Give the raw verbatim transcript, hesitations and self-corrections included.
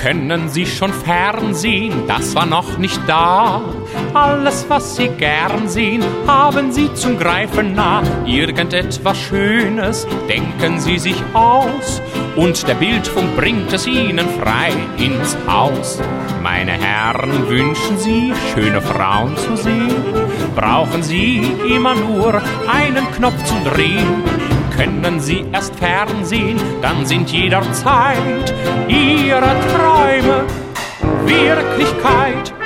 Können Sie schon fernsehen? Das war noch nicht da. Alles, was Sie gern sehen, haben Sie zum Greifen nah. Irgendetwas Schönes denken Sie sich aus und der Bildfunk bringt es Ihnen frei ins Haus. Meine Herren, wünschen Sie, schöne Frauen zu sehen? Brauchen Sie immer nur einen Knopf zum Drehen. Können Sie erst Fernsehen, dann sind jederzeit Ihre Träume Wirklichkeit.